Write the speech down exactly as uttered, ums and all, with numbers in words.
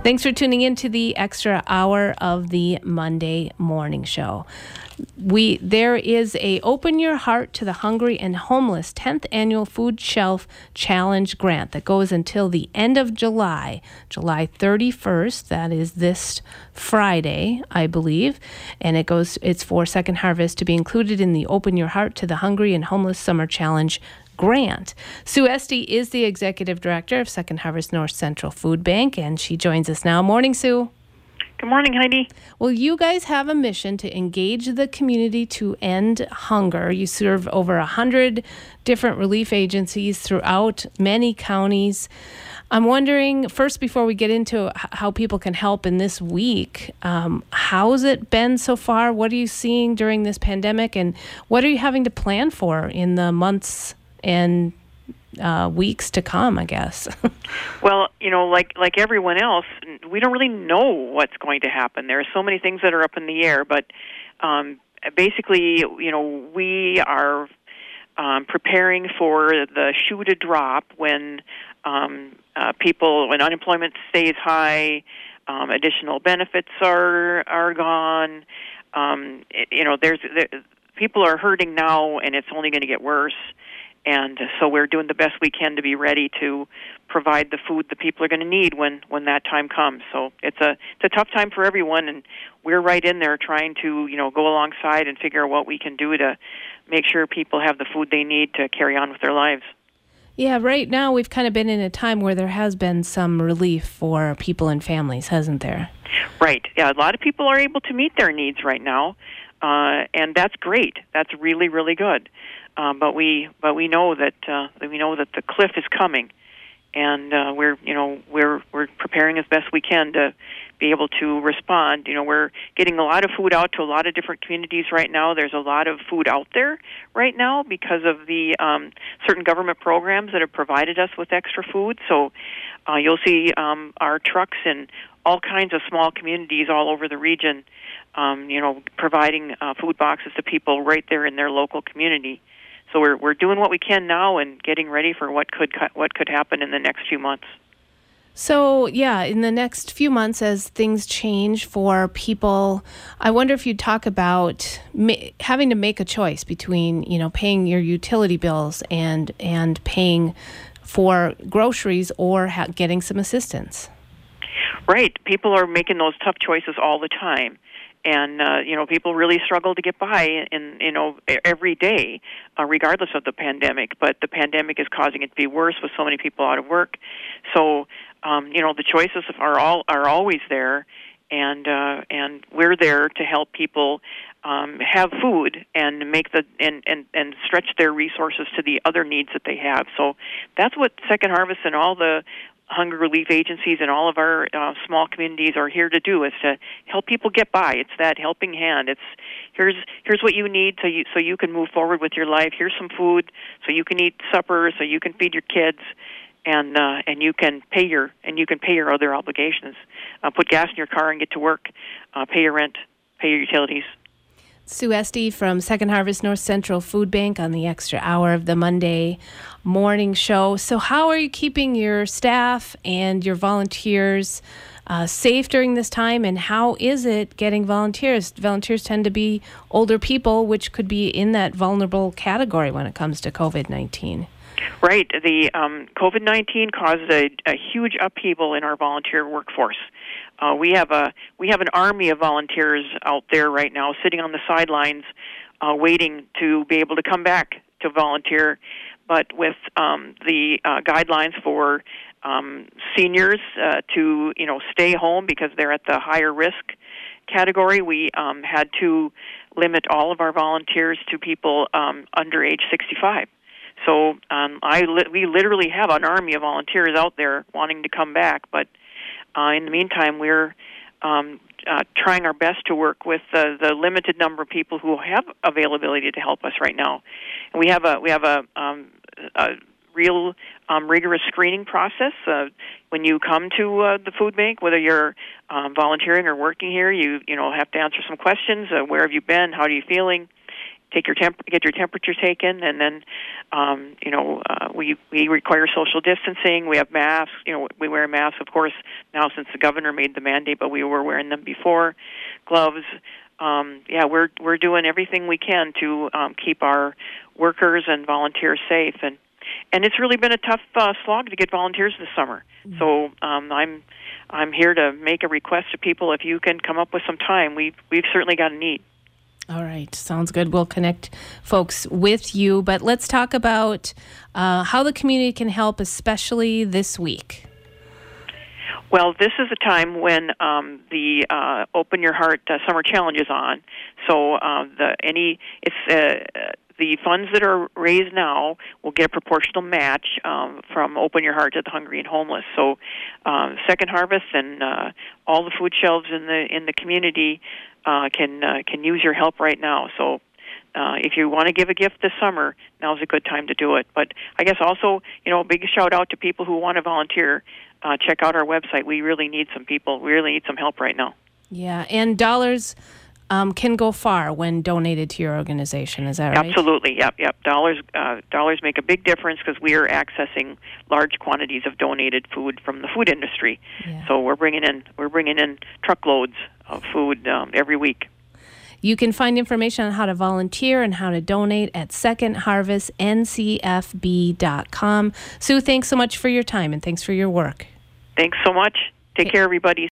Thanks for tuning in to the extra hour of the Monday Morning Show. We there is a Open Your Heart to the Hungry and Homeless tenth Annual Food Shelf Challenge grant that goes until the end of July, July thirty-first. That is this Friday, I believe. And it goes. It's for Second Harvest to be included in the Open Your Heart to the Hungry and Homeless Summer Challenge grant. Sue Esty is the Executive Director of Second Harvest North Central Food Bank, and she joins us now. Morning, Sue. Good morning, Heidi. Well, you guys have a mission to engage the community to end hunger. You serve over one hundred different relief agencies throughout many counties. I'm wondering, first, before we get into how people can help in this week, um, how's it been so far? What are you seeing during this pandemic, and what are you having to plan for in the months and uh, weeks to come, I guess? Well, you know, like like everyone else, we don't really know what's going to happen. There are so many things that are up in the air, but um, basically, you know, we are um, preparing for the shoe to drop when um, uh, people, when unemployment stays high, um, additional benefits are are gone. Um, it, you know, there's there, people are hurting now, and it's only going to get worse. And so we're doing the best we can to be ready to provide the food that people are going to need when, when that time comes. So it's a it's a tough time for everyone, and we're right in there trying to, you know, go alongside and figure out what we can do to make sure people have the food they need to carry on with their lives. Yeah, right now we've kind of been in a time where there has been some relief for people and families, hasn't there? Right. Yeah, a lot of people are able to meet their needs right now, uh, and that's great. That's really, really good. Um, but we, but we know that uh, we know that the cliff is coming, and uh, we're, you know, we're we're preparing as best we can to be able to respond. You know, we're getting a lot of food out to a lot of different communities right now. There's a lot of food out there right now because of the um, certain government programs that have provided us with extra food. So uh, you'll see um, our trucks in all kinds of small communities all over the region. Um, you know, providing uh, food boxes to people right there in their local community. So we're we're doing what we can now and getting ready for what could what could happen in the next few months. So, yeah, in the next few months as things change for people, I wonder if you'd talk about ma- having to make a choice between, you know, paying your utility bills and and paying for groceries or ha- getting some assistance. Right. People are making those tough choices all the time. And, uh, you know, people really struggle to get by in, you know, every day, uh, regardless of the pandemic. But the pandemic is causing it to be worse with so many people out of work. So, um, you know, the choices are all are always there, and uh, and we're there to help people um, have food and make the and, and, and stretch their resources to the other needs that they have. So that's what Second Harvest and all the hunger relief agencies and all of our uh, small communities are here to do, is to help people get by. It's that helping hand. It's here's here's what you need so you so you can move forward with your life. Here's some food so you can eat supper, so you can feed your kids, and uh, and you can pay your and you can pay your other obligations. Uh, put gas in your car and get to work. Uh, pay your rent. Pay your utilities. Sue Esty from Second Harvest North Central Food Bank on the extra hour of the Monday Morning Show. So how are you keeping your staff and your volunteers uh, safe during this time, and how is it getting volunteers? Volunteers tend to be older people, which could be in that vulnerable category when it comes to COVID nineteen. Right. The um, COVID nineteen caused a, a huge upheaval in our volunteer workforce. Uh, we have a we have an army of volunteers out there right now, sitting on the sidelines, uh, waiting to be able to come back to volunteer. But with um, the uh, guidelines for um, seniors uh, to you know stay home because they're at the higher risk category, we um, had to limit all of our volunteers to people um, under age sixty-five. So um, I li- we literally have an army of volunteers out there wanting to come back, but uh, in the meantime, we're um, uh, trying our best to work with uh, the limited number of people who have availability to help us right now. And we have a we have a, um, a real um, rigorous screening process. Uh, when you come to uh, the food bank, whether you're um, volunteering or working here, you you know have to answer some questions. Uh, where have you been? How are you feeling? take your temp- get your temperature taken, and then um, you know uh, we we require social distancing. We have masks. You know, we wear masks, of course, now since the governor made the mandate, but we were wearing them before. Gloves. Um, yeah, we're we're doing everything we can to um, keep our workers and volunteers safe, and and it's really been a tough uh, slog to get volunteers this summer. Mm-hmm. So um, I'm I'm here to make a request to people. If you can come up with some time, we we've certainly got a need. All right, sounds good. We'll connect folks with you, but let's talk about uh, how the community can help, especially this week. Well, this is a time when um, the uh, Open Your Heart uh, Summer Challenge is on. So uh, the any it's uh, the funds that are raised now will get a proportional match um, from Open Your Heart to the Hungry and Homeless. So um, Second Harvest and uh, all the food shelves in the in the community uh, can uh, can use your help right now. So. Uh, if you want to give a gift this summer, now's a good time to do it. But I guess also, you know, a big shout out to people who want to volunteer. Uh, check out our website. We really need some people. We really need some help right now. Yeah, and dollars um, can go far when donated to your organization. Is that right? Absolutely. Yep. Yep. Dollars. Uh, dollars make a big difference because we are accessing large quantities of donated food from the food industry. Yeah. So we're bringing in we're bringing in truckloads of food um, every week. You can find information on how to volunteer and how to donate at second harvest n c f b dot com. Sue, thanks so much for your time and thanks for your work. Thanks so much. Take care, everybody.